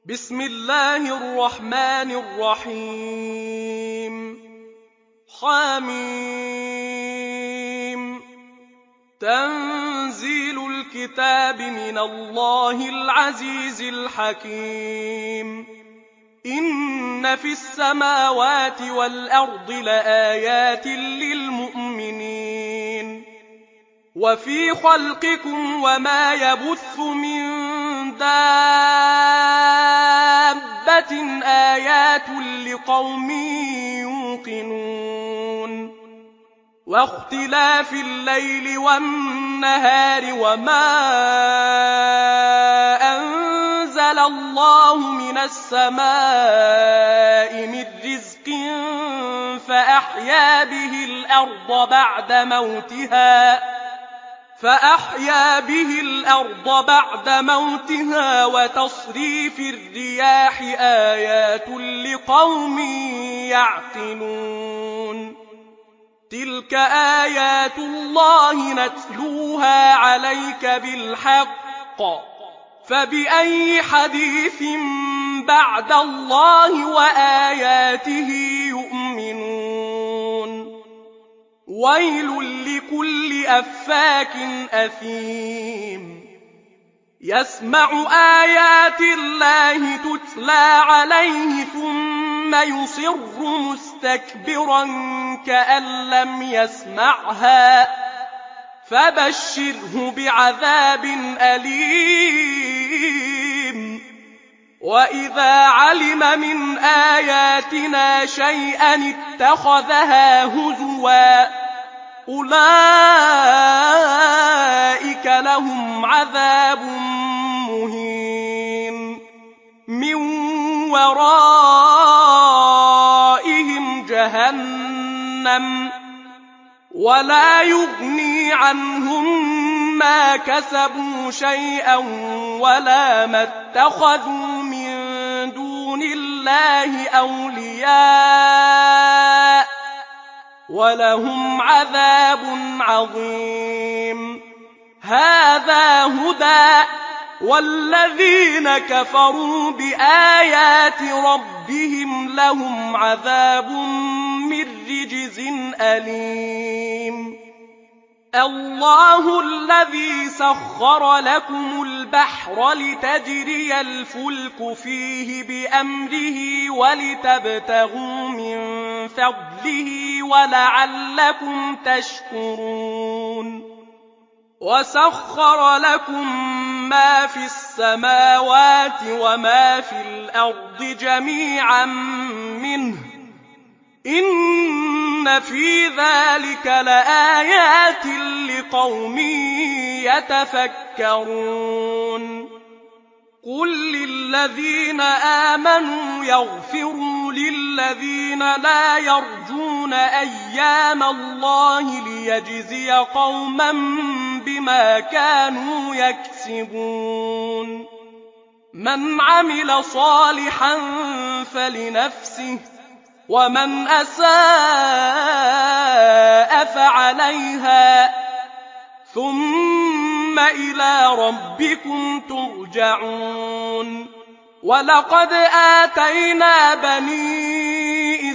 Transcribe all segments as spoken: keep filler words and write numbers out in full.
بسم الله الرحمن الرحيم حميم تنزيل الكتاب من الله العزيز الحكيم إن في السماوات والأرض لآيات للمؤمنين وفي خلقكم وما يبث من دابة آيات لقوم يوقنون واختلاف الليل والنهار وما أنزل الله من السماء من رزق فأحيا به الأرض بعد موتها فأحيا به الأرض بعد موتها وتصريف الرياح آيات لقوم يعقلون تلك آيات الله نتلوها عليك بالحق فبأي حديث بعد الله وآياته يؤمنون ويل لكل أفاك أثيم يسمع آيات الله تتلى عليه ثم يصر مستكبرا كأن لم يسمعها فبشره بعذاب أليم وإذا علم من آياتنا شيئا اتخذها هزوا أولئك لهم عذاب مهين من ورائهم جهنم ولا يغني عنهم ما كسبوا شيئا ولا ما اتخذوا من دون الله أولياء ولهم عذاب عظيم هذا هدى والذين كفروا بآيات ربهم لهم عذاب من رجز أليم الله الذي سخر لكم البحر لتجري الفلك فيه بأمره ولتبتغوا من فضله ولعلكم تشكرون وسخر لكم ما في السماوات وما في الأرض جميعا منه إن في ذلك لآيات لقوم يتفكرون قل للذين آمنوا يغفروا للذين لا يرجون أيام الله ليجزي قوما بما كانوا يكسبون من عمل صالحا فلنفسه ومن أساء فعليها ثم إلى ربكم ترجعون ولقد آتينا بني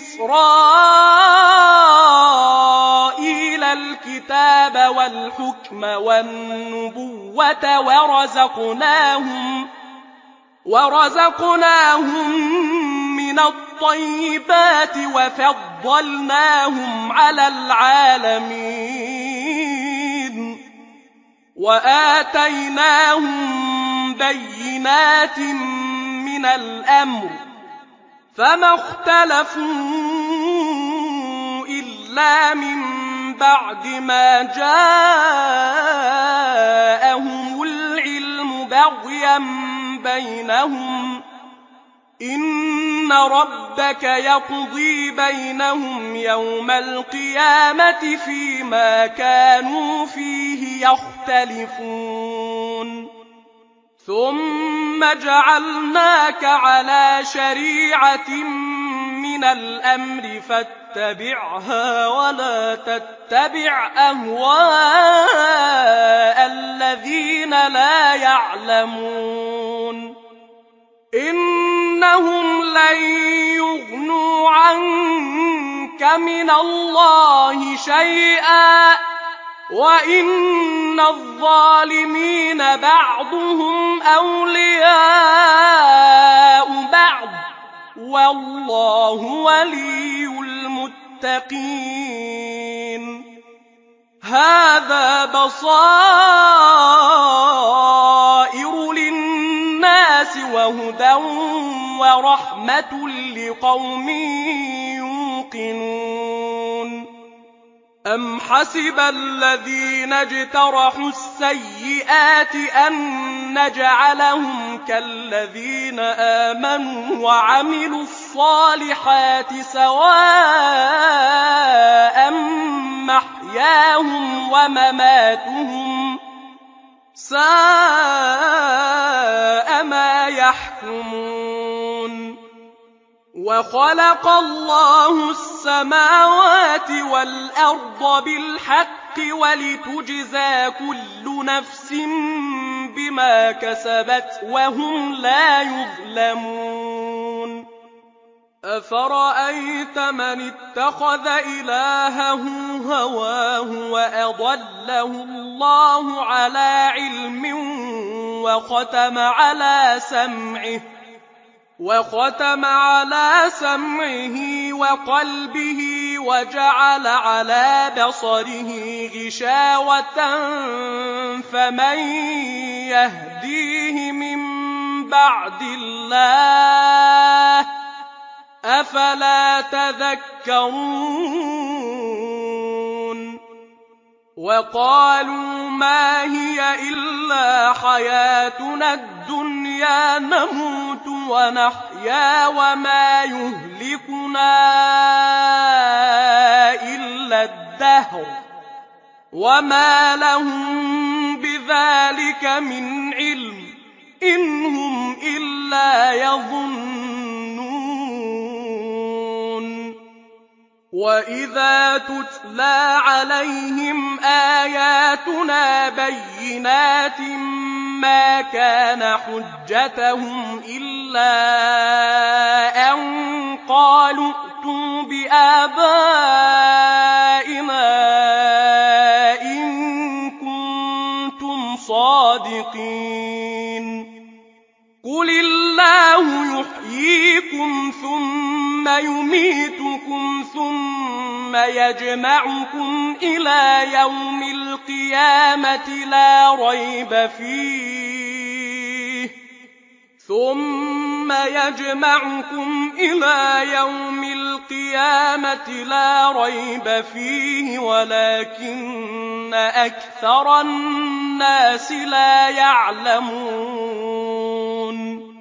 إسرائيل الكتاب والحكم والنبوة ورزقناهم ورزقناهم من الطيبات وفضلناهم على العالمين وآتيناهم بينات من الأمر فما اختلفوا إلا من بعد ما جاءهم العلم بغيا بينهم إن ربك يقضي بينهم يوم القيامة فيما كانوا فيه يختلفون ثم جعلناك على شريعة من الأمر فاتبعها ولا تتبع أهواء الذين لا يعلمون إن من الله شيئا وإن الظالمين بعضهم أولياء بعض والله ولي المتقين. هذا بصائر للناس وهدى ورحمة لقوم يوقنون. أم حسب الذين اجترحوا السيئات أن نجعلهم كالذين آمنوا وعملوا الصالحات سواء محياهم ومماتهم ساء ما يحكمون. وخلق الله السماوات والأرض بالحق ولتجزى كل نفس بما كسبت وهم لا يظلمون. أفرأيت من اتخذ إلهه هواه وأضله الله على علم وختم على سمعه وختم على سمعه وقلبه وجعل على بصره غشاوة فمن يهديه من بعد الله أفلا تذكرون. وقالوا ما هي إلا حياتنا الدنيا نموت ونحيا وما يهلكنا إلا الدهر وما لهم بذلك من علم إن هم إلا يظنون. وإذا تتلى عليهم آياتنا بينات ما كان حجتهم إلا أن قالوا ائتوا بآبائنا إن كنتم صادقين. قل الله يحييكم ثم يميتكم ثم يجمعكم إلى يوم القيامة لا ريب فيه ثم يجمعكم إلى يوم القيامة لا ريب فيه ولكن أكثر الناس لا يعلمون.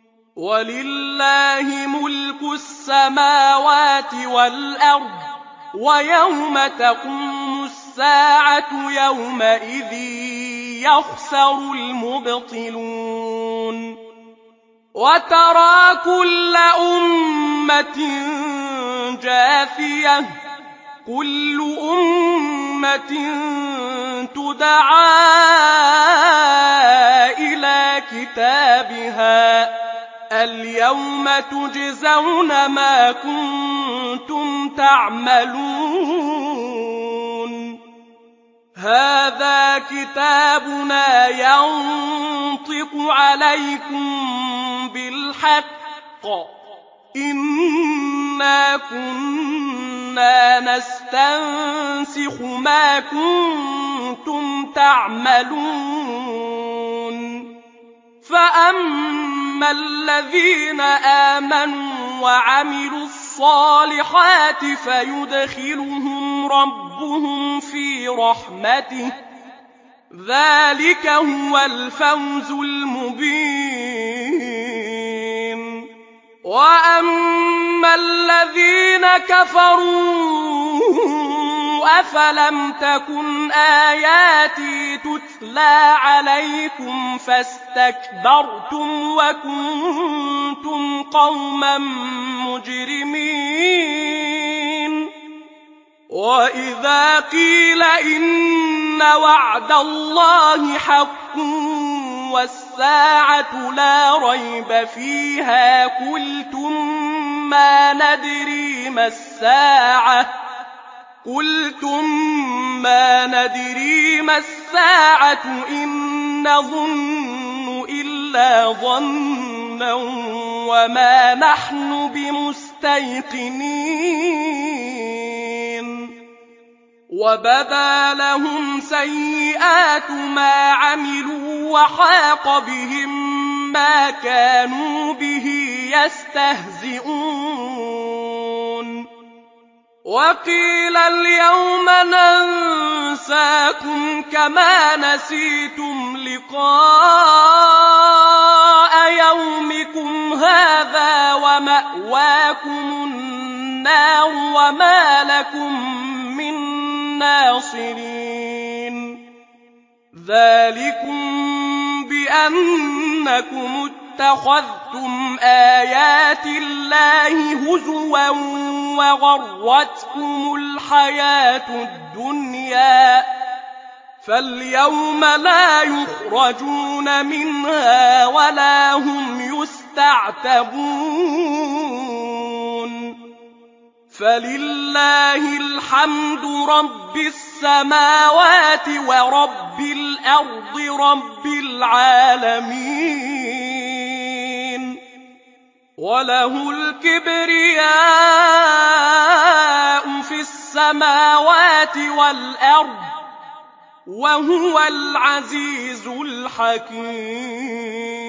ولله ملك السماوات والأرض ويوم تقوم الساعة يومئذ يخسر المبطلون. وترى كل أمة جاثية كل أمة تدعى إلى كتابها اليوم تجزون ما كنتم تعملون. هذا كتابنا ينطق عليكم بالحق إنا كنا نستنسخ ما كنتم تعملون. فأما الذين آمنوا وعملوا الصالحات فيدخلهم ربهم في رحمته ذلك هو الفوز المبين. وأما الذين كفروا أفلم تكن آياتي تتلى عليكم فاستكبرتم وكنتم قوما مجرمين. وإذا قيل إن وعد الله حق والساعة لا ريب فيها قلتم ما ندري ما الساعة قلتم ما ندري ما الساعة إن نظن إلا ظنا وما نحن بمستيقنين وبدا لهم سيئات ما عملوا وحاق بهم ما كانوا به يستهزئون وقيل اليوم ننساكم كما نسيتم لقاء يومكم هذا ومأواكم النار وما لكم من ناصرين ذلكم بأنكم اتخذتم آيات الله هزوا وغرتكم الحياة الدنيا فاليوم لا يخرجون منها ولا هم يستعتبون فلله الحمد رب السماوات ورب الأرض رب العالمين وله الكبرياء في السماوات والأرض وهو العزيز الحكيم